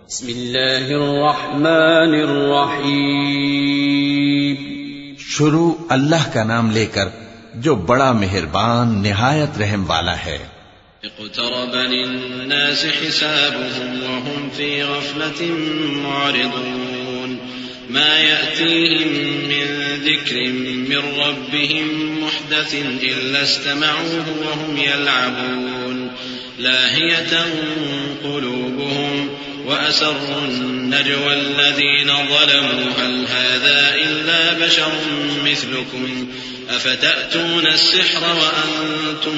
بسم اللہ الرحمن الرحیم. شروع اللہ کا نام لے کر جو بڑا مہربان نہایت رحم والا ہے. اقترب للناس حسابهم وهم في غفلة معرضون ما يأتيهم من ذكر من ربهم محدث إلا استمعوه وهم يلعبون لاهية قلوبهم وأسروا النجوى الذين ظلموا هل هذا إلا بشر مثلكم أفتأتون السحر وأنتم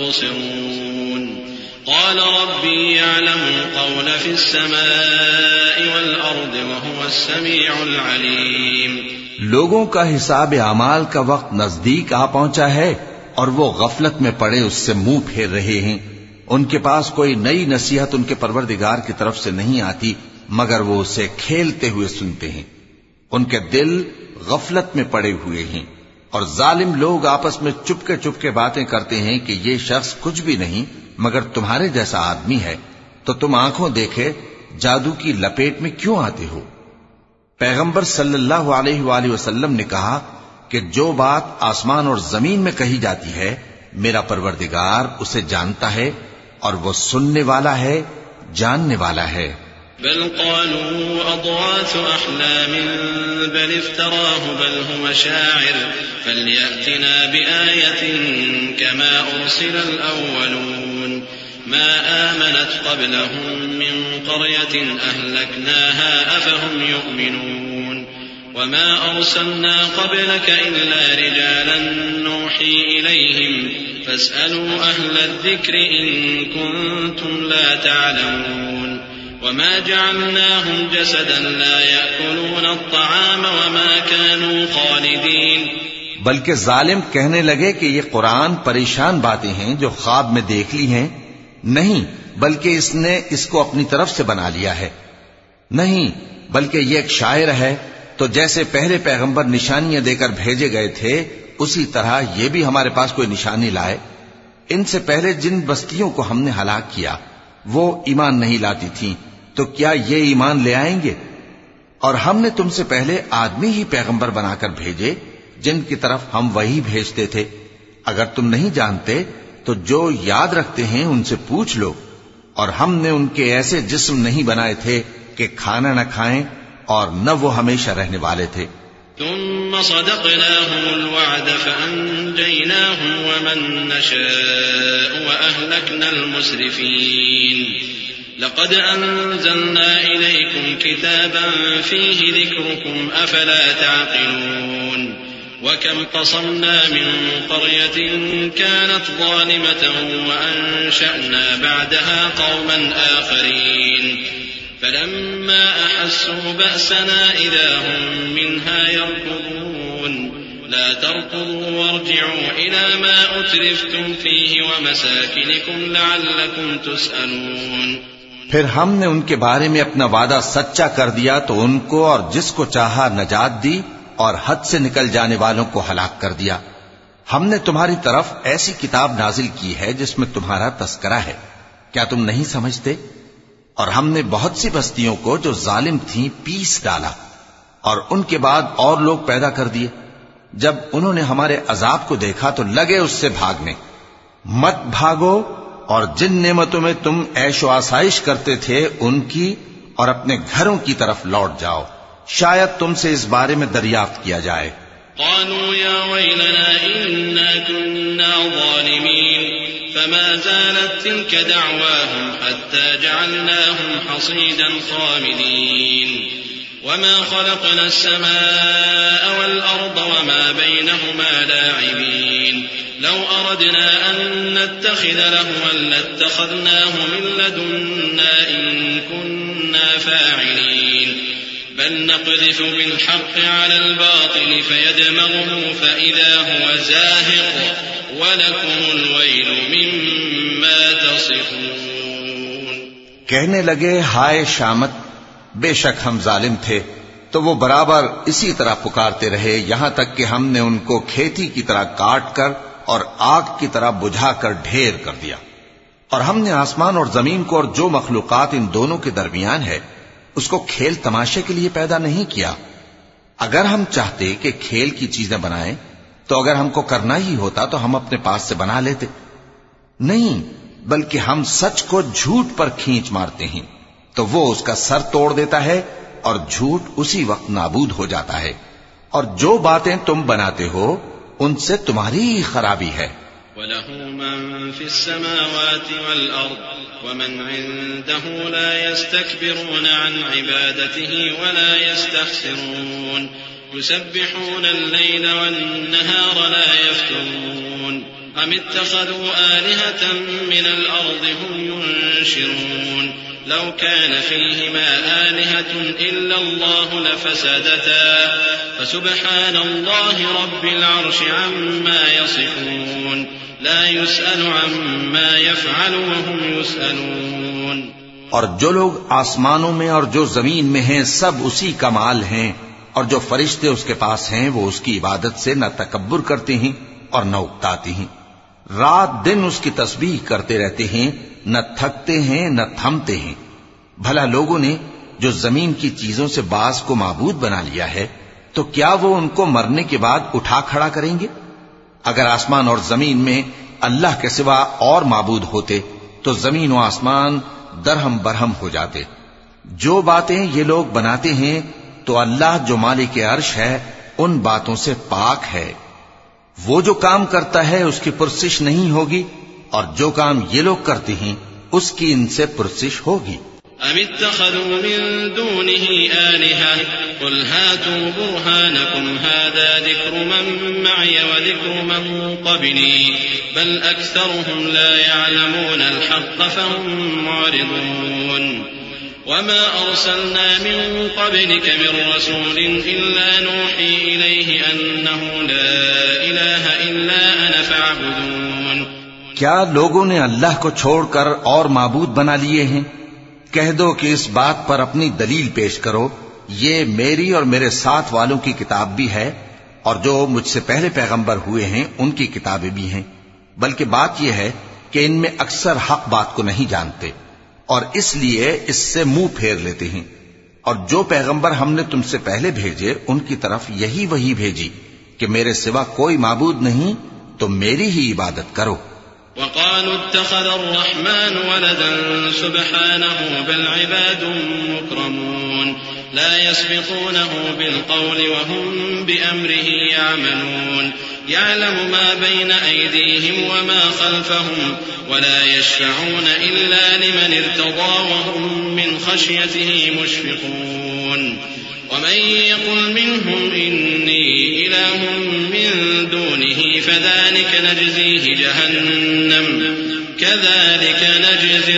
تبصرون قال ربي يعلم القول في السماء والأرض وهو السميع العليم. لوگوں کا حساب اعمال کا وقت نزدیک آ پہنچا ہے اور وہ غفلت میں پڑے اس سے منہ پھیر رہے ہیں. ان کے پاس کوئی نئی نصیحت ان کے پروردگار کی طرف سے نہیں آتی مگر وہ اسے کھیلتے ہوئے سنتے ہیں. ان کے دل غفلت میں پڑے ہوئے ہیں اور ظالم لوگ آپس میں چپکے باتیں کرتے ہیں کہ یہ شخص کچھ بھی نہیں مگر تمہارے جیسا آدمی ہے تو تم آنکھوں دیکھے جادو کی لپیٹ میں کیوں آتے ہو. پیغمبر صلی اللہ علیہ وآلہ وسلم نے کہا کہ جو بات آسمان اور زمین میں کہی جاتی ہے میرا پروردگار اسے جانتا ہے اور وہ سننے والا ہے جاننے والا ہے. بل قالوا أضغاث أحلام بل افتراه بل هو شاعر فليأتنا بآية كما أرسل الأولون ما آمنت قبلهم من قرية أهلكناها أفهم يؤمنون وما أرسلنا قبلك إلا رجالا نوحي إليهم فاسألوا أهل الذكر إن كنتم لا تعلمون وما جعلناهم جسدا لا يأكلون الطعام وما كانوا خالدين. بلکہ ظالم کہنے لگے کہ یہ قرآن پریشان باتیں ہیں جو خواب میں دیکھ لی ہیں. نہیں بلکہ اس نے اس کو اپنی طرف سے بنا لیا ہے. نہیں بلکہ یہ ایک شاعر ہے. تو جیسے پہلے پیغمبر نشانیاں دے کر بھیجے گئے تھے اسی طرح یہ بھی ہمارے پاس کوئی نشانی لائے. ان سے پہلے جن بستیوں کو ہم نے ہلاک کیا وہ ایمان نہیں لاتی تھیں تو کیا یہ ایمان لے آئیں گے؟ اور ہم نے تم سے پہلے آدمی ہی پیغمبر بنا کر بھیجے جن کی طرف ہم وہی بھیجتے تھے. اگر تم نہیں جانتے تو جو یاد رکھتے ہیں ان سے پوچھ لو. اور ہم نے ان کے ایسے جسم نہیں بنائے تھے کہ کھانا نہ کھائیں اور نہ وہ ہمیشہ رہنے والے تھے. ثم صدقناهم الوعد فأنجيناهم ومن نشاء وأهلكنا المسرفين. لقد أنزلنا إليكم كتابا فيه ذكركم أفلا تعقلون. وكم قصمنا من قرية كانت ظالمة وأنشأنا بعدها قوما آخرين فلما أحسوا بأسنا إذا هم منها يركضون. لا تركضوا وارجعوا إلى ما أترفتم فيه ومساكنكم لعلكم تسألون. پھر ہم نے ان کے بارے میں اپنا وعدہ سچا کر دیا تو ان کو اور جس کو چاہا نجات دی اور حد سے نکل جانے والوں کو ہلاک کر دیا. ہم نے تمہاری طرف ایسی کتاب نازل کی ہے جس میں تمہارا تذکرہ ہے. کیا تم نہیں سمجھتے؟ اور ہم نے بہت سی بستیوں کو جو ظالم تھیں پیس ڈالا اور ان کے بعد اور لوگ پیدا کر دیے. جب انہوں نے ہمارے عذاب کو دیکھا تو لگے اس سے بھاگنے. مت بھاگو اور جن نعمتوں میں تم عیش و آسائش کرتے تھے ان کی اور اپنے گھروں کی طرف لوٹ جاؤ. شاید تم سے اس بارے میں دریافت کیا جائے. قالوا يا ويلنا إنا كنا ظالمين فما زالت تلك دعواهم حتى جعلناهم حصيدا خامدين. وما خلقنا السماء والأرض وما بينهما لاعبين. لو أردنا أن نتخذ لهوا لاتخذناه من لدنا إن كنا فاعلين. بل نقذف بالحق على الباطل فيدمغه فإذا هو زاهق وَلَكُمُ الْوَيْلُ مِمَّا تَصِفُونَ. کہنے لگے ہائے شامت، بے شک ہم ظالم تھے. تو وہ برابر اسی طرح پکارتے رہے یہاں تک کہ ہم نے ان کو کھیتی کی طرح کاٹ کر اور آگ کی طرح بجھا کر ڈھیر کر دیا. اور ہم نے آسمان اور زمین کو اور جو مخلوقات ان دونوں کے درمیان ہے اس کو کھیل تماشے کے لیے پیدا نہیں کیا؟ اگر ہم چاہتے کہ کھیل کی چیزیں بنائیں تو اگر ہم کو کرنا ہی ہوتا تو ہم اپنے پاس سے بنا لیتے. نہیں، بلکہ ہم سچ کو جھوٹ پر کھینچ مارتے ہیں تو وہ اس کا سر توڑ دیتا ہے اور جھوٹ اسی وقت نابود ہو جاتا ہے. اور جو باتیں تم بناتے ہو ان سے تمہاری ہی خرابی ہے. وَلَهُ مَن فِي السَّمَاوَاتِ وَالْأَرْضِ وَمَنْ عِندَهُ لَا يَسْتَكْبِرُونَ عَنْ عِبَادَتِهِ وَلَا يَسْتَحْسِرُونَ يُسَبِّحُونَ اللَّيْلَ وَالنَّهَارَ لَا يَفْتُرُونَ أَمِ اتَّخَذُوا آلِهَةً مِّنَ الْأَرْضِ هُمْ يُنشِرُونَ لَوْ كَانَ فِيهِمَا آلِهَةٌ إِلَّا اللَّهُ لَفَسَدَتَا فَسُبْحَانَ اللَّهِ رَبِّ الْعَرْشِ عَمَّا يَصِفُونَ لا يسأل عما يفعل وهم يسألون. اور جو لوگ آسمانوں میں اور جو زمین میں ہیں سب اسی کا مال ہیں، اور جو فرشتے اس کے پاس ہیں وہ اس کی عبادت سے نہ تکبر کرتے ہیں اور نہ اکتاتے ہیں. رات دن اس کی تسبیح کرتے رہتے ہیں، نہ تھکتے ہیں نہ تھمتے ہیں. بھلا لوگوں نے جو زمین کی چیزوں سے بعض کو معبود بنا لیا ہے تو کیا وہ ان کو مرنے کے بعد اٹھا کھڑا کریں گے؟ اگر آسمان اور زمین میں اللہ کے سوا اور معبود ہوتے تو زمین و آسمان درہم برہم ہو جاتے. جو باتیں یہ لوگ بناتے ہیں تو اللہ جو مالک عرش ہے ان باتوں سے پاک ہے. وہ جو کام کرتا ہے اس کی پرسش نہیں ہوگی، اور جو کام یہ لوگ کرتے ہیں اس کی ان سے پرسش ہوگی. أَمِ اتَّخَذُوا مِن دُونِهِ آلِهَةً قُلْ هَاتُوا بُرْهَانَكُمْ هَٰذَا ذِكْرُ مَن مَّعِيَ وَذِكْرُ مَن قَبْلِي بَلْ أَكْثَرُهُمْ لَا يَعْلَمُونَ الْحَقَّ فَهُم مُّعْرِضُونَ. وَمَا أَرْسَلْنَا مِن قَبْلِكَ مِن رَّسُولٍ إِلَّا نُوحِي إِلَيْهِ أَنَّهُ لَا إِلَٰهَ إِلَّا أَنَا فَاعْبُدُونِ. کیا لوگوں نے اللہ کو چھوڑ کر اور معبود بنا لیے ہیں؟ کہہ دو کہ اس بات پر اپنی دلیل پیش کرو، یہ میری اور میرے ساتھ والوں کی کتاب بھی ہے اور جو مجھ سے پہلے پیغمبر ہوئے ہیں ان کی کتابیں بھی ہیں. بلکہ بات یہ ہے کہ ان میں اکثر حق بات کو نہیں جانتے اور اس لیے اس سے منہ پھیر لیتے ہیں. اور جو پیغمبر ہم نے تم سے پہلے بھیجے ان کی طرف یہی وحی بھیجی کہ میرے سوا کوئی معبود نہیں تو میری ہی عبادت کرو. وقالوا اتخذ الرحمن ولدا سبحانه بل عباد مكرمون لا يسبقونه بالقول وهم بأمره يعملون يعلم ما بين أيديهم وما خلفهم ولا يشفعون إلا لمن ارتضى وهم من خشيته مشفقون ومن يقل منهم إني إله من دونه فذلك نجزيه جهنم كذلك نجزي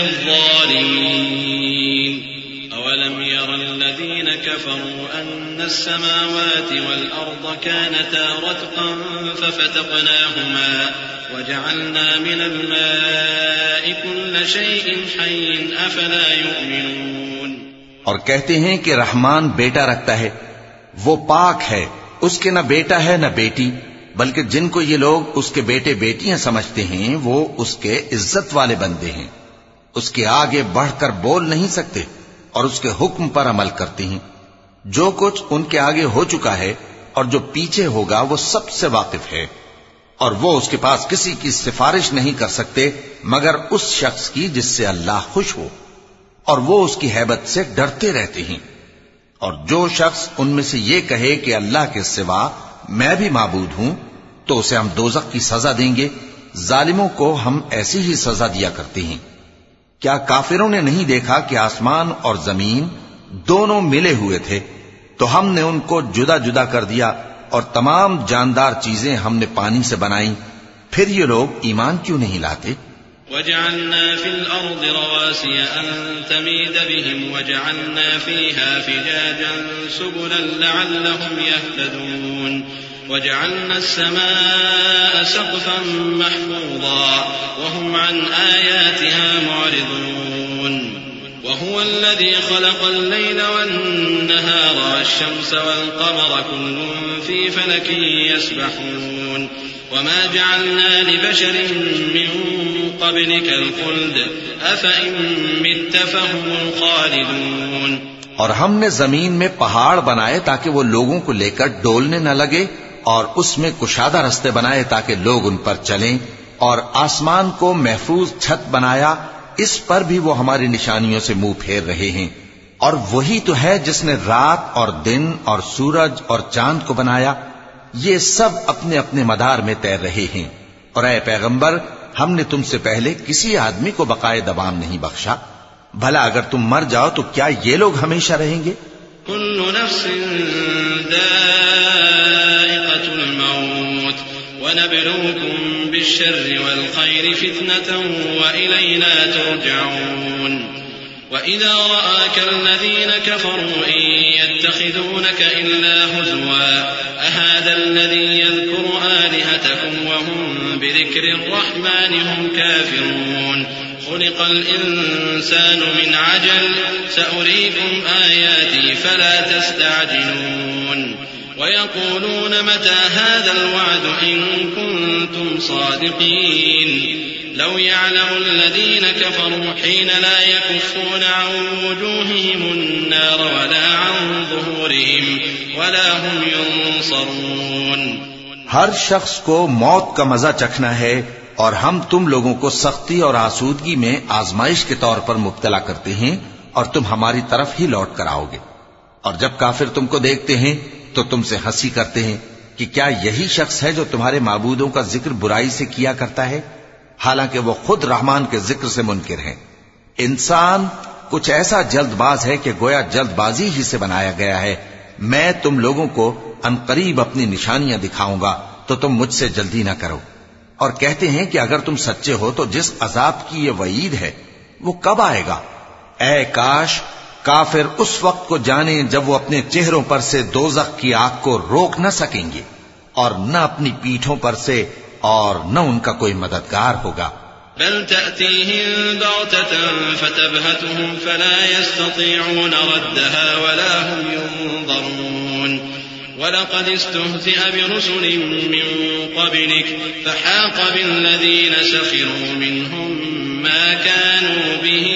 الظالمين. أولم ير الذين كفروا أن السماوات والأرض كانتا رتقا ففتقناهما وجعلنا من الماء كل شيء حي أفلا يؤمنون. اور کہتے ہیں کہ رحمان بیٹا رکھتا ہے، وہ پاک ہے، اس کے نہ بیٹا ہے نہ بیٹی، بلکہ جن کو یہ لوگ اس کے بیٹے بیٹیاں سمجھتے ہیں وہ اس کے عزت والے بندے ہیں. اس کے آگے بڑھ کر بول نہیں سکتے اور اس کے حکم پر عمل کرتے ہیں. جو کچھ ان کے آگے ہو چکا ہے اور جو پیچھے ہوگا وہ سب سے واقف ہے، اور وہ اس کے پاس کسی کی سفارش نہیں کر سکتے مگر اس شخص کی جس سے اللہ خوش ہو، اور وہ اس کی ہیبت سے ڈرتے رہتے ہیں. اور جو شخص ان میں سے یہ کہے کہ اللہ کے سوا میں بھی معبود ہوں تو اسے ہم دوزخ کی سزا دیں گے. ظالموں کو ہم ایسی ہی سزا دیا کرتے ہیں. کیا کافروں نے نہیں دیکھا کہ آسمان اور زمین دونوں ملے ہوئے تھے تو ہم نے ان کو جدا جدا کر دیا اور تمام جاندار چیزیں ہم نے پانی سے بنائیں، پھر یہ لوگ ایمان کیوں نہیں لاتے؟ وجعلنا في الأرض رواسي أن تميد بهم وجعلنا فيها فجاجا سبلا لعلهم يهتدون وجعلنا السماء سقفا محفوظا وهم عن آياتها معرضون وهو الذي خلق الليل والنهار والشمس والقمر كل في فلك يسبحون وما جعلنا لبشر من قبلك الخلد أفإن مت فهم الخالدون. اور ہم نے زمین میں پہاڑ بنائے تاکہ وہ لوگوں کو لے کر ڈولنے نہ لگے، اور اس میں کشادہ رستے بنائے تاکہ لوگ ان پر چلیں، اور آسمان کو محفوظ چھت بنایا، اس پر بھی وہ ہماری نشانیوں سے منہ پھیر رہے ہیں۔ اور وہی تو ہے جس نے رات اور دن اور سورج اور چاند کو بنایا، یہ سب اپنے اپنے مدار میں تیر رہے ہیں۔ اور اے پیغمبر، ہم نے تم سے پہلے کسی آدمی کو بقائے دوام نہیں بخشا، بھلا اگر تم مر جاؤ تو کیا یہ لوگ ہمیشہ رہیں گے؟ كل نفس ذائقة الموت ونبلوكم بالشر والخير فتنة وإلينا ترجعون وإذا رآك الذين كفروا إن يتخذونك إلا هزوا أهذا الذي يذكر آلهتكم وهم بذكر الرحمن هم كافرون خلق الإنسان من عجل سأريكم آياتي فلا تستعجلون ويقولون متى هذا الوعد إن كنتم صادقين لو يعلم الذين كفروا حين لا يكفون عن وجوههم النار ولا عن ظهورهم ولا هم ينصرون۔ ہر شخص کو موت کا مزہ چکھنا ہے، اور ہم تم لوگوں کو سختی اور آسودگی میں آزمائش کے طور پر مبتلا کرتے ہیں، اور تم ہماری طرف ہی لوٹ کر آؤ گے۔ اور جب کافر تم کو دیکھتے ہیں تو تم سے ہنسی کرتے ہیں کہ کیا یہی شخص ہے جو تمہارے معبودوں کا ذکر برائی سے کیا کرتا ہے، حالانکہ وہ خود رحمان کے ذکر سے منکر ہیں۔ انسان کچھ ایسا جلد باز ہے کہ گویا جلد بازی ہی سے بنایا گیا ہے۔ میں تم لوگوں کو عنقریب اپنی نشانیاں دکھاؤں گا تو تم مجھ سے جلدی نہ کرو۔ اور کہتے ہیں کہ اگر تم سچے ہو تو جس عذاب کی یہ وعید ہے وہ کب آئے گا؟ اے کاش کافر اس وقت کو جانیں جب وہ اپنے چہروں پر سے دوزخ کی آگ کو روک نہ سکیں گے، اور نہ اپنی پیٹھوں پر سے، اور نہ ان کا کوئی مددگار ہوگا۔ بل تأتيهم بغتة فتبهتهم فلا يستطيعون ردها ولا هم ينظرون ولقد استهزئ برسل من قبلك فحاق بالذين سخروا منهم ما كانوا به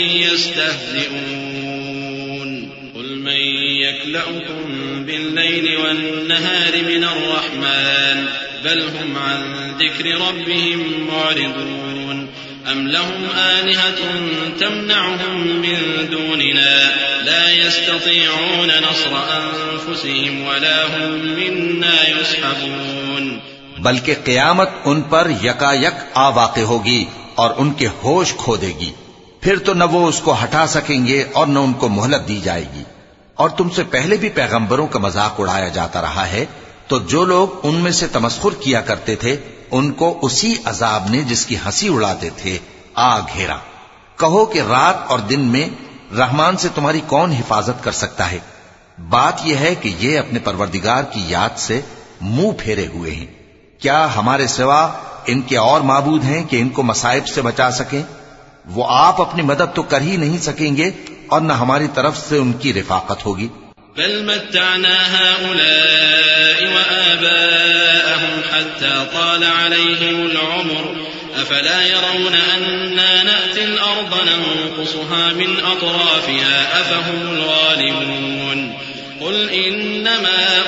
يستهزئون قل من يكلؤكم بالليل والنهار من الرحمن بل هم عن ذكر ربهم معرضون أم لهم آلهة تمنعهم من دوننا لا يستطيعون نصر أنفسهم ولا هم منا يصحبون۔ بلکہ قیامت ان پر یکا یک آ واقع ہوگی اور ان کے ہوش کھو دے گی، پھر تو نہ وہ اس کو ہٹا سکیں گے اور نہ ان کو مہلت دی جائے گی۔ اور تم سے پہلے بھی پیغمبروں کا مذاق اڑایا جاتا رہا ہے، تو جو لوگ ان میں سے تمسخر کیا کرتے تھے ان کو اسی عذاب نے جس کی ہنسی اڑاتے تھے آ گھیرا۔ کہو کہ رات اور دن میں رحمان سے تمہاری کون حفاظت کر سکتا ہے؟ بات یہ ہے کہ یہ اپنے پروردگار کی یاد سے منہ پھیرے ہوئے ہیں۔ کیا ہمارے سوا ان کے اور معبود ہیں کہ ان کو مصائب سے بچا سکیں؟ وہ آپ اپنی مدد تو کر ہی نہیں سکیں گے، اور نہ ہماری طرف سے ان کی رفاقت ہوگی۔ بل متعنا هؤلاء وآباءهم حتى طال عليهم العمر أفلا يرون أنا نأتي الأرض ننقصها من أطرافها أفهم الغالبون قل إنما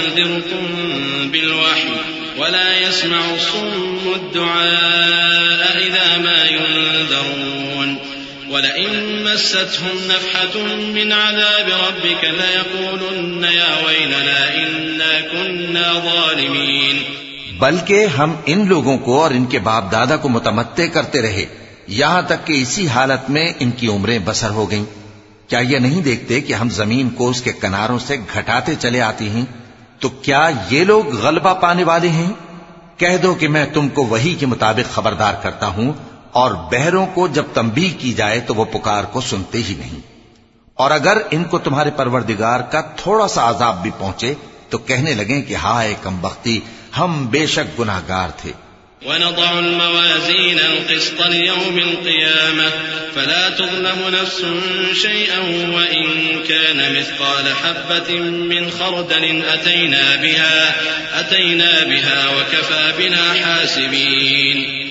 أنذركم بالوحي ولا يسمع الصم الدعاء إذا ما ينذرون ولئن مستهم نفحة من عذاب ربك ليقولن يا ويلنا إنا كنا ظالمين۔ بلکہ ہم ان لوگوں کو اور ان کے باپ دادا کو متمتع کرتے رہے یہاں تک کہ اسی حالت میں ان کی عمریں بسر ہو گئیں۔ کیا یہ نہیں دیکھتے کہ ہم زمین کو اس کے کناروں سے گھٹاتے چلے آتے ہیں؟ تو کیا یہ لوگ غلبہ پانے والے ہیں؟ کہہ دو کہ میں تم کو وحی کے مطابق خبردار کرتا ہوں، اور بہروں کو جب تنبیہ کی جائے تو وہ پکار کو سنتے ہی نہیں۔ اور اگر ان کو تمہارے پروردگار کا تھوڑا سا عذاب بھی پہنچے تو کہنے لگیں کہ ہائے کمبختی، ہم بے شک گناہگار تھے۔ وَنَضَعُ الْمَوَازِينَ الْقِسْطَ لِيَوْمِ الْقِيَامَةِ فَلَا تُظْلَمُ نَفْسٌ شَيْئًا وَإِن كَانَ مِثْقَالَ حَبَّةٍ مِّنْ خَرْدَلٍ أَتَيْنَا بِهَا وَكَفَى بِنَا حَاسِبِينَ۔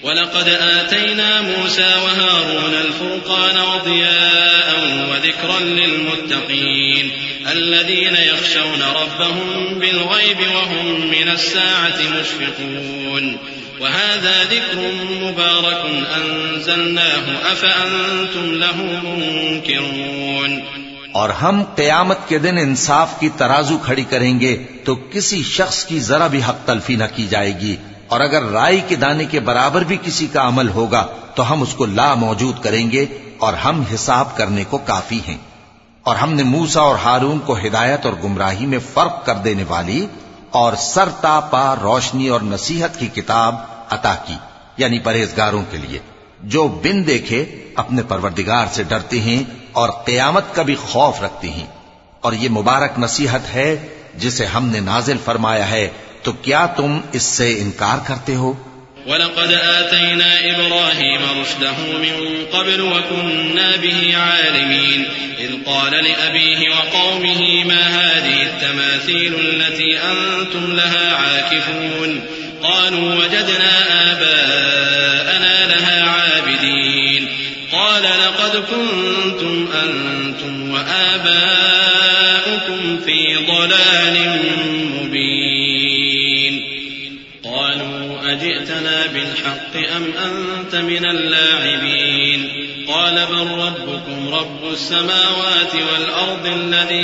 وَلَقَدْ آتَيْنَا مُوسَى وَهَارُونَ الْفُرْقَانَ وَضِيَاءً وَذِكْرًا لِّلْمُتَّقِينَ الَّذِينَ يَخْشَوْنَ رَبَّهُم بِالْغَيْبِ وَهُم مِّنَ السَّاعَةِ مُشْفِقُونَ وَهَذَا ذِكْرٌ مُّبَارَكٌ أَنزَلْنَاهُ أَفَأَنتُمْ لَهُ مُنكِرُونَ۔ اور ہم قیامت کے دن انصاف کی ترازو کھڑی کریں گے تو کسی شخص کی ذرا بھی حق تلفی نہ کی جائے گی، اور اگر رائی کے دانے کے برابر بھی کسی کا عمل ہوگا تو ہم اس کو لا موجود کریں گے، اور ہم حساب کرنے کو کافی ہیں۔ اور ہم نے موسیٰ اور ہارون کو ہدایت اور گمراہی میں فرق کر دینے والی اور سر تا پا روشنی اور نصیحت کی کتاب عطا کی، یعنی پرہیزگاروں کے لیے جو بن دیکھے اپنے پروردگار سے ڈرتے ہیں اور قیامت کا بھی خوف رکھتے ہیں۔ اور یہ مبارک نصیحت ہے جسے ہم نے نازل فرمایا ہے، تو کیا تم اس سے انکار کرتے ہو؟ وَلَقَدْ آتَيْنَا إِبْرَاهِيمَ رُشْدَهُ مِن قَبْلُ وَكُنَّا بِهِ عَالِمِينَ إِذْ قَالَ لِأَبِيهِ وَقَوْمِهِ مَا هَٰذِهِ التَّمَاثِيلُ الَّتِي أَنتُمْ لَهَا عَاكِفُونَ قَالُوا وَجَدْنَا آبَاءَنَا لَهَا عَابِدِينَ قَالَ لَقَدْ كُنتُمْ أَنتُمْ وَآبَاؤُكُمْ فِي ضَلَالٍ مُّبِينٍ قالوا أجئتنا بالحق أم أنت من اللاعبين قال بل ربكم رب السماوات والأرض الذي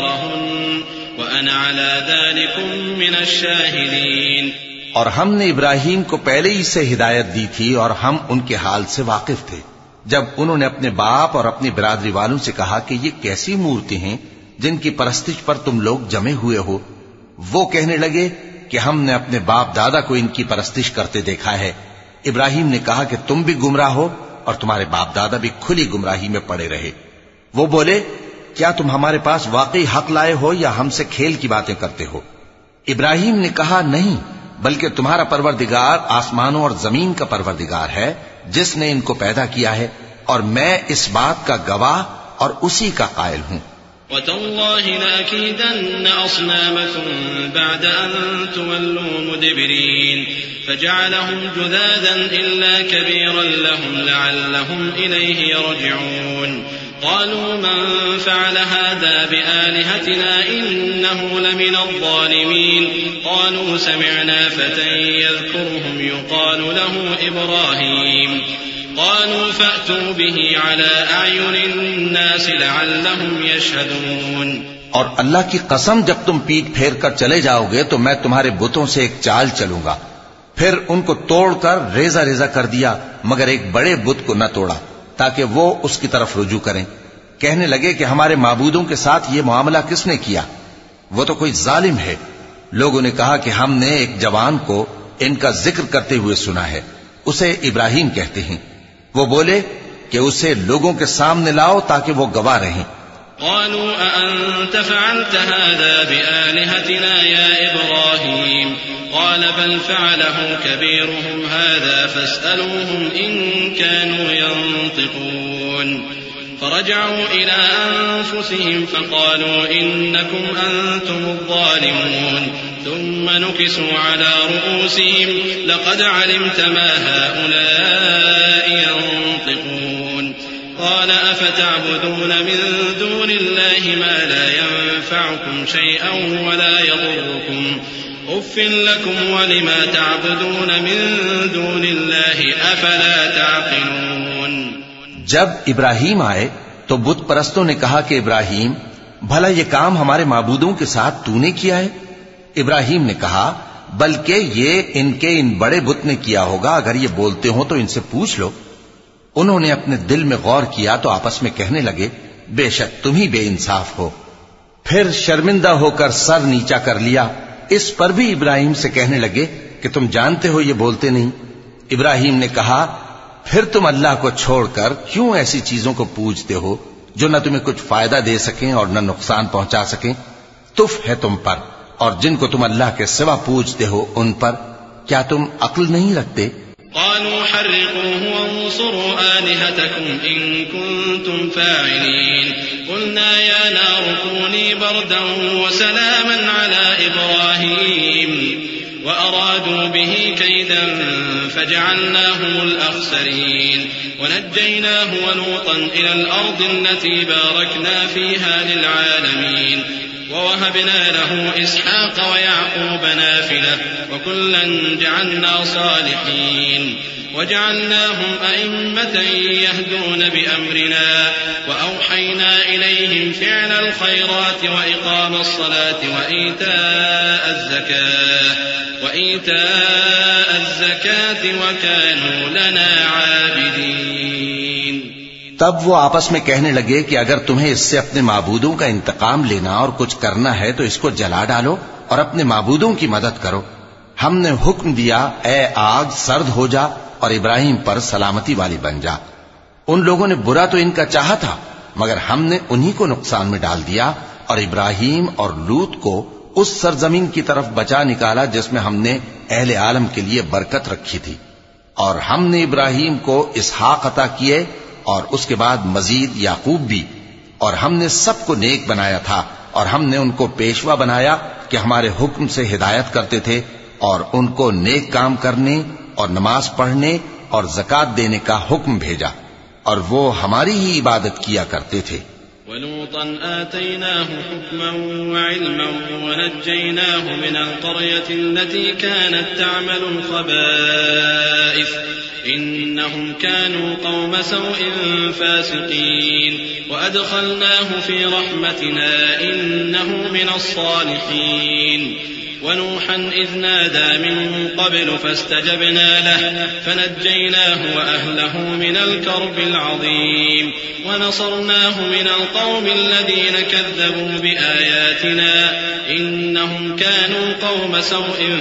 فطرهن وأنا على ذلكم من الشاهدين۔ اور ہم نے ابراہیم کو پہلے ہی سے ہدایت دی تھی اور ہم ان کے حال سے واقف تھے جب انہوں نے اپنے باپ اور اپنی برادری والوں سے کہا کہ یہ کیسی مورتی ہیں جن کی پرستش پر تم لوگ جمے ہوئے ہو۔ وہ کہنے لگے کہ ہم نے اپنے باپ دادا کو ان کی پرستش کرتے دیکھا ہے۔ ابراہیم نے کہا کہ تم بھی گمراہ ہو اور تمہارے باپ دادا بھی کھلی گمراہی میں پڑے رہے۔ وہ بولے کیا تم ہمارے پاس واقعی حق لائے ہو یا ہم سے کھیل کی باتیں کرتے ہو؟ ابراہیم نے کہا نہیں، بلکہ تمہارا پروردگار آسمانوں اور زمین کا پروردگار ہے جس نے ان کو پیدا کیا ہے، اور میں اس بات کا گواہ اور اسی کا قائل ہوں۔ وَتَاللَّهِ لَأَكِيدَنَّ أَصْنَامَكُمْ بَعْدَ أَن تُوَلُّوا مُدْبِرِينَ فَجَعَلَهُمْ جُذَاذًا إِلَّا كَبِيرًا لَهُمْ لَعَلَّهُمْ إِلَيْهِ يَرْجِعُونَ قالوا من فعل هذا بآلهتنا إنه لمن الظالمين قالوا سمعنا فتى يذكرهم يقال له إبراهيم قالوا فأتوا به على أعين الناس لعلهم يشهدون۔ اور اللہ کی قسم جب تم پیٹ پھیر کر چلے جاؤ گے تو میں تمہارے بتوں سے ایک چال چلوں گا۔ پھر ان کو توڑ کر ریزہ ریزہ کر دیا مگر ایک بڑے بت کو نہ توڑا تاکہ وہ اس کی طرف رجوع کریں۔ کہنے لگے کہ ہمارے معبودوں کے ساتھ یہ معاملہ کس نے کیا؟ وہ تو کوئی ظالم ہے۔ لوگوں نے کہا کہ ہم نے ایک جوان کو ان کا ذکر کرتے ہوئے سنا ہے، اسے ابراہیم کہتے ہیں۔ وہ بولے کہ اسے لوگوں کے سامنے لاؤ تاکہ وہ گواہ رہیں۔ قالوا أأنت فعلت هذا بآلهتنا يا إبراهيم قال بل فعله كبيرهم هذا فاسألوهم إن كانوا ينطقون فرجعوا إلى أنفسهم فقالوا إنكم أنتم الظالمون ثم نكسوا على رؤوسهم لقد علمت ما هؤلاء ينطقون قال أفتعبدون من دون الله ما لا ينفعكم شيئا ولا يضركم أف لكم ولما تعبدون من دون الله أفلا تعقلون۔ جب ابراہیم آئے تو بت پرستوں نے کہا کہ ابراہیم بھلا یہ کام ہمارے معبودوں کے ساتھ تو نے کیا ہے؟ ابراہیم نے کہا بلکہ یہ ان کے ان بڑے بت نے کیا ہوگا، اگر یہ بولتے ہوں تو ان سے پوچھ لو۔ انہوں نے اپنے دل میں غور کیا تو آپس میں کہنے لگے بے شک تم ہی بے انصاف ہو۔ پھر شرمندہ ہو کر سر نیچا کر لیا۔ اس پر بھی ابراہیم سے کہنے لگے کہ تم جانتے ہو یہ بولتے نہیں۔ ابراہیم نے کہا پھر تم اللہ کو چھوڑ کر کیوں ایسی چیزوں کو پوجتے ہو جو نہ تمہیں کچھ فائدہ دے سکیں اور نہ نقصان پہنچا سکیں؟ تف ہے تم پر اور جن کو تم اللہ کے سوا پوجتے ہو ان پر، کیا تم عقل نہیں رکھتے؟ قالوا حرقوه وانصروا آلهتكم إن كنتم فاعلين قلنا يا نار كوني بردا وسلاما على إبراهيم وأرادوا به كيدا فجعلناهم الأخسرين ونجيناه ولوطا إلى الأرض التي باركنا فيها للعالمين ووهبنا له إسحاق ويعقوب نافلة وكلا جعلنا صالحين وجعلناهم أئمة يهدون بأمرنا وأوحينا إليهم فعل الخيرات وإقام الصلاة وإيتاء الزكاة وكانوا لنا عابدين. تب وہ آپس میں کہنے لگے کہ اگر تمہیں اس سے اپنے معبودوں کا انتقام لینا اور کچھ کرنا ہے تو اس کو جلا ڈالو اور اپنے معبودوں کی مدد کرو. ہم نے حکم دیا اے آگ سرد ہو جا اور ابراہیم پر سلامتی والی بن جا. ان لوگوں نے برا تو ان کا چاہا تھا مگر ہم نے انہی کو نقصان میں ڈال دیا اور ابراہیم اور لوط کو اس سرزمین کی طرف بچا نکالا جس میں ہم نے اہل عالم کے لیے برکت رکھی تھی. اور ہم نے ابراہیم کو اسحاق عطا کیے اور اس کے بعد مزید یعقوب بھی. اور ہم نے سب کو نیک بنایا تھا اور ہم نے ان کو پیشوا بنایا کہ ہمارے حکم سے ہدایت کرتے تھے اور ان کو نیک کام کرنے اور نماز پڑھنے اور زکات دینے کا حکم بھیجا اور وہ ہماری ہی عبادت کیا کرتے تھے. ولوطا آتيناه حكما وعلما ونجيناه من القرية التي كانت تعمل الخبائث إنهم كانوا قوم سوء فاسقين وأدخلناه في رحمتنا إنه من الصالحين. ونوحا إذ نادى من قبل فاستجبنا له فنجيناه وأهله من الكرب العظيم ونصرناه من القوم الذين كذبوا بآياتنا إنهم كانوا قوم سوء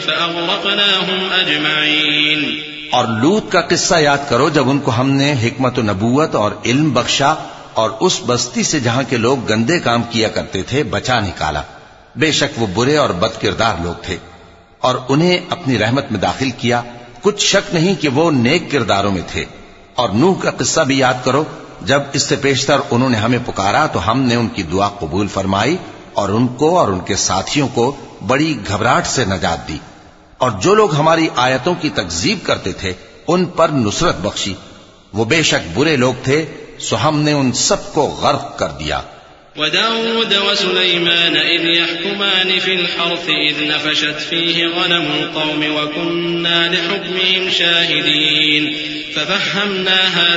فأغرقناهم أجمعين. اور لوط کا قصہ یاد کرو جب ان کو ہم نے حکمت و نبوت اور علم بخشا اور اس بستی سے جہاں کے لوگ گندے کام کیا کرتے تھے بچا نکالا. بے شک وہ برے اور بد کردار لوگ تھے اور انہیں اپنی رحمت میں داخل کیا. کچھ شک نہیں کہ وہ نیک کرداروں میں تھے. اور نوح کا قصہ بھی یاد کرو جب اس سے پیشتر انہوں نے ہمیں پکارا تو ہم نے ان کی دعا قبول فرمائی اور ان کو اور ان کے ساتھیوں کو بڑی گھبراہٹ سے نجات دی. اور جو لوگ ہماری آیتوں کی تکذیب کرتے تھے ان پر نصرت بخشی. وہ بے شک برے لوگ تھے سو ہم نے ان سب کو غرق کر دیا. وداود وسليمان إذ يحكمان في الحرث إذ نفشت فيه غنم القوم وكنا لحكمهم شاهدين ففهمناها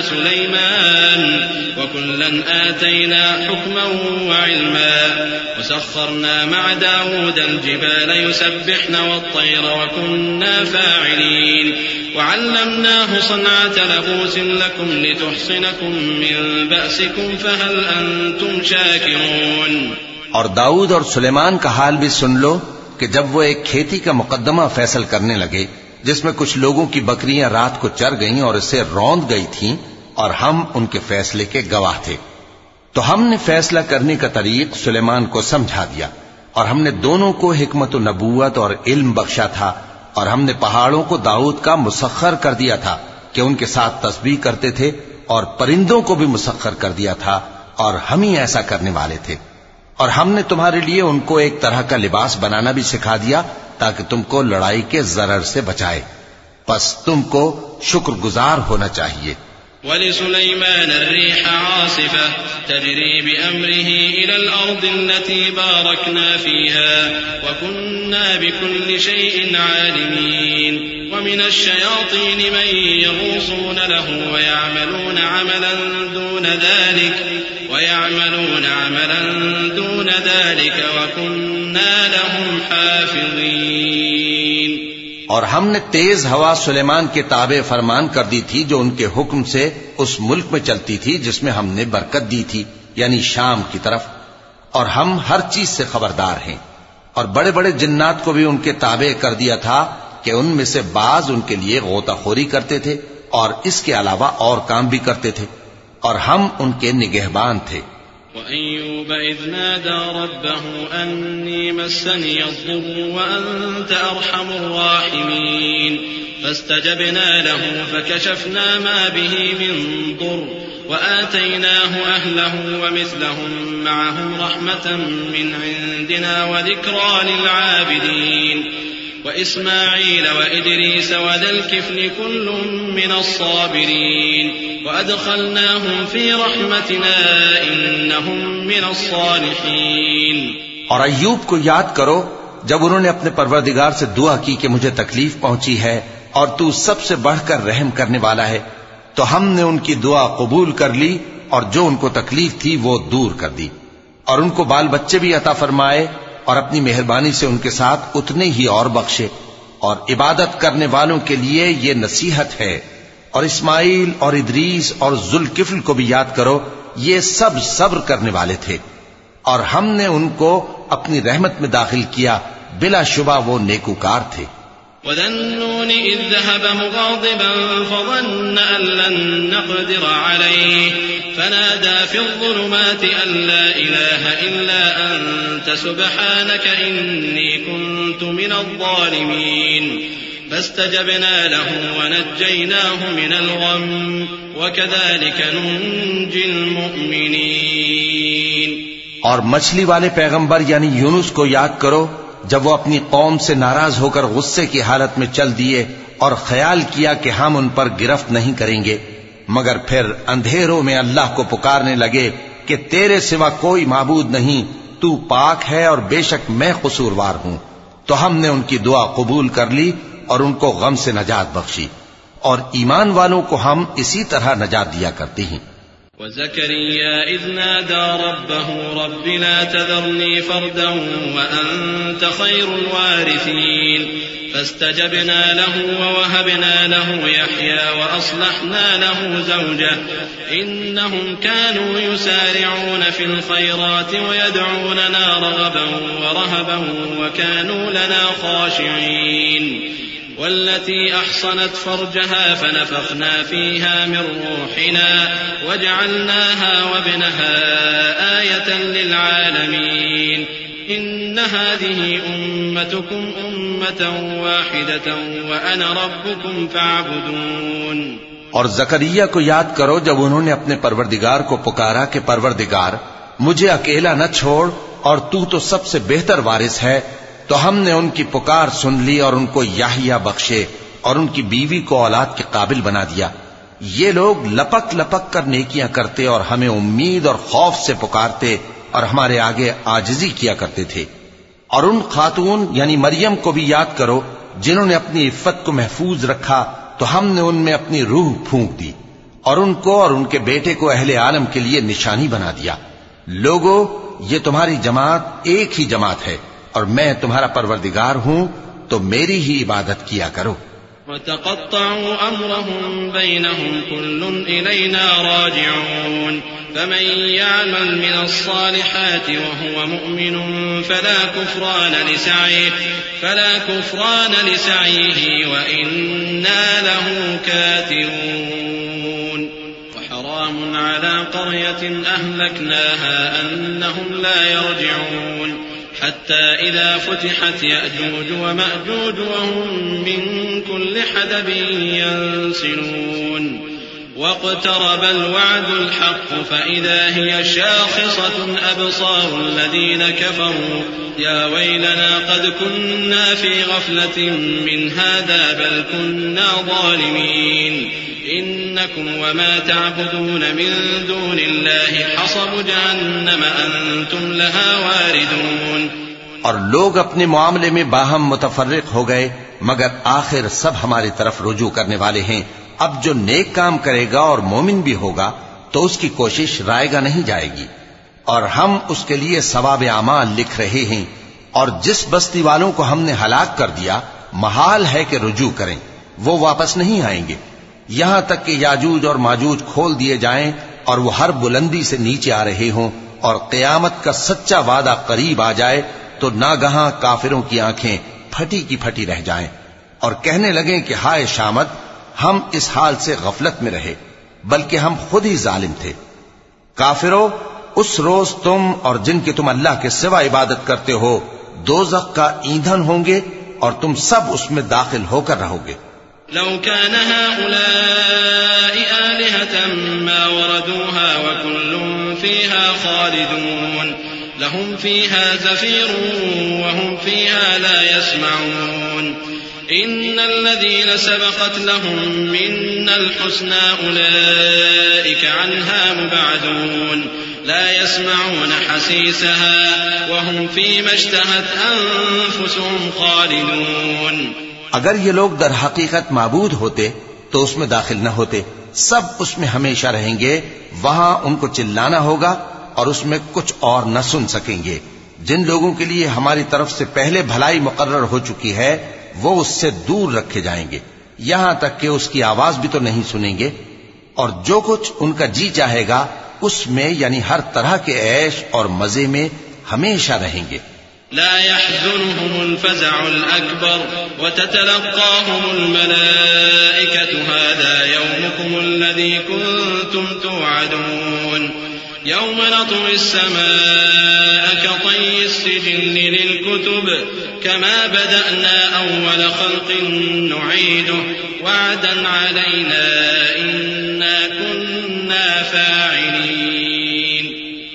سليمان وكلا آتينا حكما وعلما وسخرنا مع داود الجبال يسبحن والطير وكنا فاعلين وعلمناه صنعة لبوس لكم لتحصنكم من بأسكم فهل أنتم شاكرون. اور داؤد اور سلیمان کا حال بھی سن لو کہ جب وہ ایک کھیتی کا مقدمہ فیصل کرنے لگے جس میں کچھ لوگوں کی بکریاں رات کو چر گئیں اور اسے روند گئی تھیں اور ہم ان کے فیصلے کے گواہ تھے. تو ہم نے فیصلہ کرنے کا طریق سلیمان کو سمجھا دیا اور ہم نے دونوں کو حکمت و نبوت اور علم بخشا تھا. اور ہم نے پہاڑوں کو داؤد کا مسخر کر دیا تھا کہ ان کے ساتھ تسبیح کرتے تھے اور پرندوں کو بھی مسخر کر دیا تھا اور ہم ہی ایسا کرنے والے تھے. اور ہم نے تمہارے لیے ان کو ایک طرح کا لباس بنانا بھی سکھا دیا تاکہ تم کو لڑائی کے ضرر سے بچائے. پس تم کو شکر گزار ہونا چاہیے. ولسليمان الريح عاصفة تجري بأمره إلى الأرض التي باركنا فيها وكنا بكل شيء عالمين. ومن الشياطين من يغوصون له ويعملون عملا دون ذلك وكنا لهم حافظين. اور ہم نے تیز ہوا سلیمان کے تابع فرمان کر دی تھی جو ان کے حکم سے اس ملک میں چلتی تھی جس میں ہم نے برکت دی تھی یعنی شام کی طرف. اور ہم ہر چیز سے خبردار ہیں. اور بڑے بڑے جنات کو بھی ان کے تابع کر دیا تھا کہ ان میں سے بعض ان کے لیے غوطہ خوری کرتے تھے اور اس کے علاوہ اور کام بھی کرتے تھے اور ہم ان کے نگہبان تھے. وأيوب إذ نادى ربه أني مسني الضر وأنت أرحم الراحمين فاستجبنا له فكشفنا ما به من ضر وآتيناه أهله ومثلهم معهم رحمة من عندنا وذكرى للعابدين. وإسماعيل وإدريس وذا الكفل كل من الصابرين وأدخلناهم في رحمتنا إنهم من الصالحين. اور ایوب کو یاد کرو جب انہوں نے اپنے پروردگار سے دعا کی کہ مجھے تکلیف پہنچی ہے اور تو سب سے بڑھ کر رحم کرنے والا ہے، تو ہم نے ان کی دعا قبول کر لی اور جو ان کو تکلیف تھی وہ دور کر دی، اور ان کو بال بچے بھی عطا فرمائے اور اپنی مہربانی سے ان کے ساتھ اتنے ہی اور بخشے. اور عبادت کرنے والوں کے لیے یہ نصیحت ہے. اور اسماعیل اور ادریس اور ذوالکفل کو بھی یاد کرو، یہ سب صبر کرنے والے تھے اور ہم نے ان کو اپنی رحمت میں داخل کیا، بلا شبہ وہ نیکوکار تھے. وذا النون إذ ذهب مغاضبا فظن أن لن نقدر عليه فنادى في الظلمات أن لا إله إلا أنت سبحانك إني كنت من الظالمين فاستجبنا له ونجيناه من الغم وكذلك ننجي المؤمنين. اور مچھلی والے پیغمبر یعنی یونس کو یاد کرو جب وہ اپنی قوم سے ناراض ہو کر غصے کی حالت میں چل دیے اور خیال کیا کہ ہم ان پر گرفت نہیں کریں گے، مگر پھر اندھیروں میں اللہ کو پکارنے لگے کہ تیرے سوا کوئی معبود نہیں، تو پاک ہے اور بے شک میں قصوروار ہوں. تو ہم نے ان کی دعا قبول کر لی اور ان کو غم سے نجات بخشی، اور ایمان والوں کو ہم اسی طرح نجات دیا کرتے ہیں. وزكريا إذ نادى ربه رب لا تذرني فردا وأنت خير الوارثين فاستجبنا له ووهبنا له يحيى وأصلحنا له زوجه إنهم كانوا يسارعون في الخيرات ويدعوننا رغبا ورهبا وكانوا لنا خاشعين. والتي أحصنت فرجها فنفخنا فيها من روحنا وجعلناها وابنها آية للعالمين إن هذه أمتكم أمة واحدة وأنا ربكم فاعبدون. اور زکریا کو یاد کرو جب انہوں نے اپنے پروردگار کو پکارا کہ پروردگار مجھے اکیلا نہ چھوڑ اور تو سب سے بہتر وارث ہے، تو ہم نے ان کی پکار سن لی اور ان کو یحییٰ بخشے اور ان کی بیوی کو اولاد کے قابل بنا دیا. یہ لوگ لپک لپک کر نیکیاں کرتے اور ہمیں امید اور خوف سے پکارتے اور ہمارے آگے عاجزی کیا کرتے تھے. اور ان خاتون یعنی مریم کو بھی یاد کرو جنہوں نے اپنی عفت کو محفوظ رکھا، تو ہم نے ان میں اپنی روح پھونک دی اور ان کو اور ان کے بیٹے کو اہل عالم کے لیے نشانی بنا دیا. لوگو، یہ تمہاری جماعت ایک ہی جماعت ہے اور میں تمہارا پروردگار ہوں، تو میری ہی عبادت کیا کرو. وتقطعوا أمرهم بينهم كل إلينا راجعون فمن يعمل من الصالحات وهو مؤمن فلا كفران لسعيه وإنا له كاتبون. وحرام على قرية أهلكناها أنهم لا يرجعون حتى إذا فتحت يأجوج ومأجوج وهم من كل حدب ينسلون. واقترب الوعد الحق فإذا هي شاخصة أبصار الذين كفروا يا ويلنا قد كنا في غفلة من هذا بل كنا ظالمين إنكم وما تعبدون من دون الله حصب جهنم أنتم لها واردون. اور لوگ اپنے معاملے میں باہم متفرق ہو گئے، مگر آخر سب ہماری طرف رجوع کرنے والے ہیں. اب جو نیک کام کرے گا اور مومن بھی ہوگا تو اس کی کوشش رائے گا نہیں جائے گی، اور ہم اس کے لیے ثواب اعمال لکھ رہے ہیں. اور جس بستی والوں کو ہم نے ہلاک کر دیا محال ہے کہ رجوع کریں، وہ واپس نہیں آئیں گے یہاں تک کہ یاجوج اور ماجوج کھول دیے جائیں اور وہ ہر بلندی سے نیچے آ رہے ہوں اور قیامت کا سچا وعدہ قریب آ جائے تو ناگہاں کافروں کی آنکھیں پھٹی کی پھٹی رہ جائیں اور کہنے لگیں کہ ہائے شامت، ہم اس حال سے غفلت میں رہے بلکہ ہم خود ہی ظالم تھے. کافرو، اس روز تم اور جن کی تم اللہ کے سوا عبادت کرتے ہو دوزخ کا ایندھن ہوں گے اور تم سب اس میں داخل ہو کر رہو گے. لو كان هؤلاء آلهة ما وردوها وكل فيها خالدون لهم فيها زفير وهم فيها لا يسمعون. إن الذين سبقت لهم منا الحسنى أولئك عنها مبعدون لا يسمعون حسيسها وهم فيما اشتهت أنفسهم خالدون. اگر یہ لوگ در حقیقت معبود ہوتے تو اس میں داخل نہ ہوتے. سب اس میں ہمیشہ رہیں گے. وہاں ان کو چلانا ہوگا اور اس میں کچھ اور نہ سن سکیں گے. جن لوگوں کے لیے ہماری طرف سے پہلے بھلائی مقرر ہو چکی ہے وہ اس سے دور رکھے جائیں گے، یہاں تک کہ اس کی آواز بھی تو نہیں سنیں گے. اور جو کچھ ان کا جی چاہے گا اس میں یعنی ہر طرح کے عیش اور مزے میں ہمیشہ رہیں گے. لا يحزنهم الفزع الأكبر وتتلقاهم الملائكة هذا يومكم الذي كنتم توعدون يوم نطوي السماء كطي السجل للكتب كما بدأنا أول خلق نعيده وعدا علينا إنا كنا فاعلين.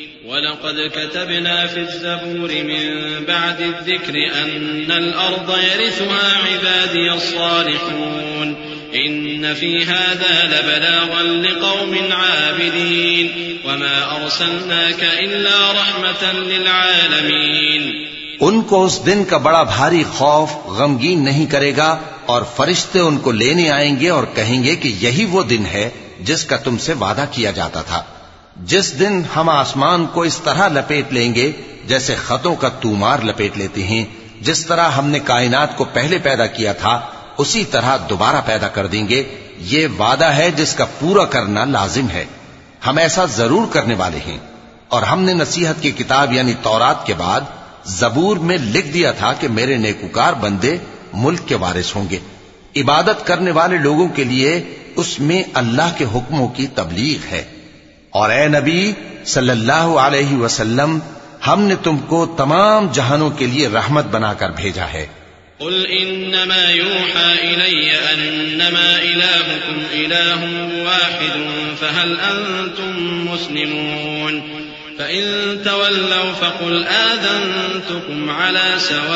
ولقد كتبنا في الزبور من بعد الذكر أن الأرض يرثها عبادي الصالحون إن في هذا لبلاغا لقوم عابدين وما أرسلناك إلا رحمة للعالمين. ان کو اس دن کا بڑا بھاری خوف غمگین نہیں کرے گا اور فرشتے ان کو لینے آئیں گے اور کہیں گے کہ یہی وہ دن ہے جس کا تم سے وعدہ کیا جاتا تھا، جس دن ہم آسمان کو اس طرح لپیٹ لیں گے جیسے خطوں کا تومار لپیٹ لیتے ہیں. جس طرح ہم نے کائنات کو پہلے پیدا کیا تھا اسی طرح دوبارہ پیدا کر دیں گے. یہ وعدہ ہے جس کا پورا کرنا لازم ہے. ہم ایسا ضرور کرنے والے ہیں. اور ہم نے نصیحت کی کتاب یعنی تورات کے بعد زبور میں لکھ دیا تھا کہ میرے نیکوکار بندے ملک کے وارث ہوں گے. عبادت کرنے والے لوگوں کے لیے اس میں اللہ کے حکموں کی تبلیغ ہے. اور اے نبی صلی اللہ علیہ وسلم ہم نے تم کو تمام جہانوں کے لیے رحمت بنا کر بھیجا ہے. قل انما يوحى الي انما الهكم اله واحد فهل انتم مسلمون فان تولوا فقل آذنتكم على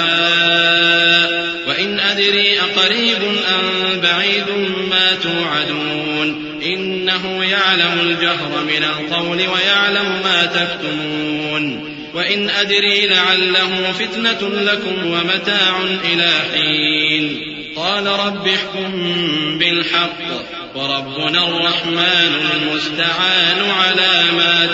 سواء وان ادري اقريب ام بعيد ما توعدون انه يعلم الجهر من القول ويعلم ما تكتمون وإن أدري لعله فتنة لكم ومتاع إلى حين قال رب احكم بالحق وربنا الرحمن المستعان على ما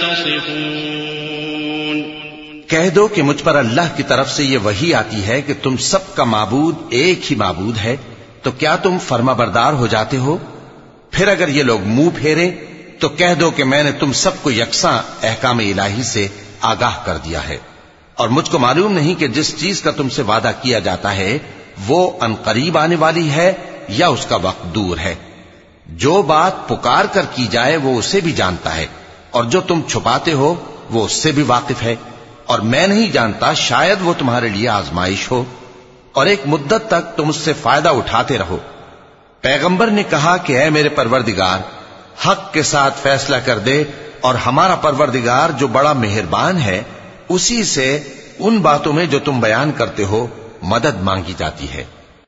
تصفون. کہہ دو کہ مجھ پر اللہ کی طرف سے یہ وحی آتی ہے کہ تم سب کا معبود ایک ہی معبود ہے، تو کیا تم فرما بردار ہو جاتے ہو؟ پھر اگر یہ لوگ منہ پھیریں تو کہہ دو کہ میں نے تم سب کو یکساں احکام الہی سے آگاہ کر دیا ہے. اور مجھ کو معلوم نہیں کہ جس چیز کا تم سے وعدہ کیا جاتا ہے وہ ان قریب آنے والی ہے یا اس کا وقت دور ہے. جو بات پکار کر کی جائے وہ اسے بھی جانتا ہے اور جو تم چھپاتے ہو وہ اس سے بھی واقف ہے. اور میں نہیں جانتا شاید وہ تمہارے لیے آزمائش ہو اور ایک مدت تک تم اس سے فائدہ اٹھاتے رہو. پیغمبر نے کہا کہ اے میرے پروردگار حق کے ساتھ فیصلہ کر دے اور ہمارا پروردگار جو بڑا مہربان ہے اسی سے ان باتوں میں جو تم بیان کرتے ہو مدد مانگی جاتی ہے.